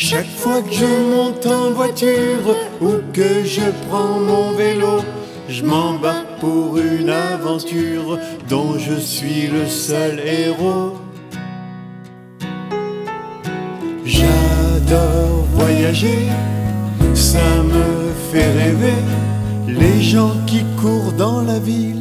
Chaque fois que je monte en voiture ou que je prends mon vélo, je m'embarque pour une aventure dont je suis le seul héros. J'adore voyager, ça me fait rêver. Les gens qui courent dans la ville